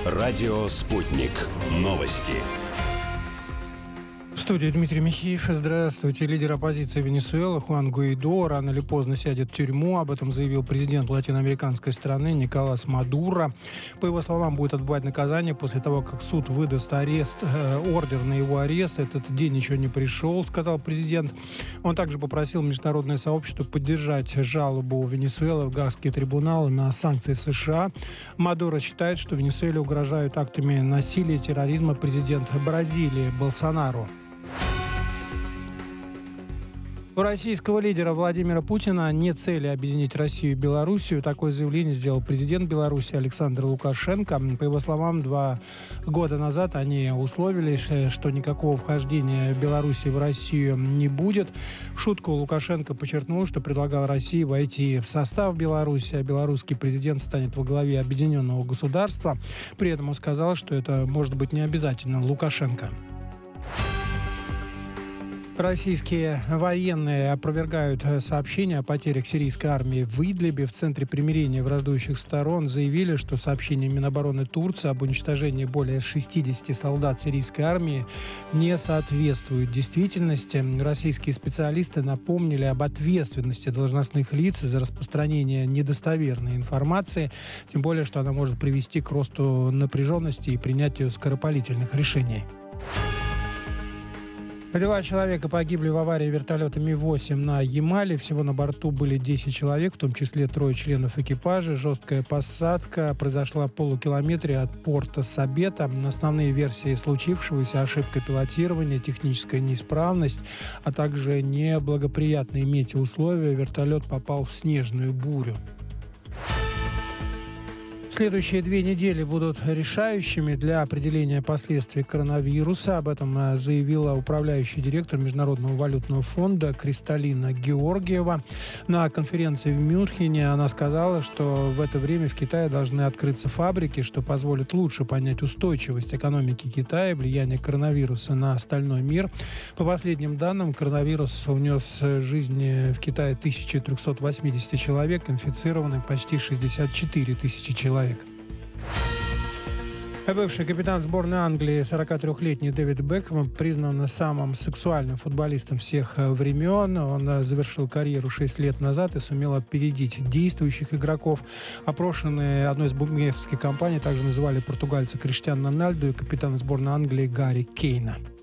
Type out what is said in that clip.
Радио «Спутник». Новости. В студии Дмитрий Михеев. Здравствуйте. Лидер оппозиции Венесуэлы Хуан Гуайдо рано или поздно сядет в тюрьму. Об этом заявил президент латиноамериканской страны Николас Мадуро. По его словам, будет отбывать наказание после того, как суд выдаст ордер на его арест. Этот день еще не пришел, сказал президент. Он также попросил международное сообщество поддержать жалобу Венесуэлы в Гаагский трибунал на санкции США. Мадуро считает, что Венесуэле угрожают актами насилия и терроризма президент Бразилии Болсонару. У российского лидера Владимира Путина нет цели объединить Россию и Белоруссию. Такое заявление сделал президент Беларуси Александр Лукашенко. По его словам, 2 года назад они условились, что никакого вхождения Белоруссии в Россию не будет. В шутку Лукашенко подчеркнул, что предлагал России войти в состав Беларуси, а белорусский президент станет во главе объединенного государства. При этом он сказал, что это может быть не обязательно Лукашенко. Российские военные опровергают сообщения о потерях сирийской армии в Идлибе. В Центре примирения враждующих сторон заявили, что сообщения Минобороны Турции об уничтожении более 60 солдат сирийской армии не соответствуют действительности. Российские специалисты напомнили об ответственности должностных лиц за распространение недостоверной информации, тем более, что она может привести к росту напряженности и принятию скоропалительных решений. 2 человека погибли в аварии вертолета Ми-8 на Ямале. Всего на борту были 10 человек, в том числе 3 членов экипажа. Жесткая посадка произошла в полукилометре от порта Сабета. Основные версии случившегося — ошибка пилотирования, техническая неисправность, а также неблагоприятные метеоусловия. Вертолет попал в снежную бурю. Следующие 2 недели будут решающими для определения последствий коронавируса. Об этом заявила управляющий директор Международного валютного фонда Кристалина Георгиева. На конференции в Мюнхене она сказала, что в это время в Китае должны открыться фабрики, что позволит лучше понять устойчивость экономики Китая и влияние коронавируса на остальной мир. По последним данным, коронавирус унес жизни в Китае 1380 человек, инфицированы почти 64 тысячи человек. Бывший капитан сборной Англии 43-летний Дэвид Бекхэм признан самым сексуальным футболистом всех времен. Он завершил карьеру 6 лет назад и сумел опередить действующих игроков. Опрошенные одной из букмекерских компаний также называли португальца Криштиану Роналду и капитана сборной Англии Гарри Кейна.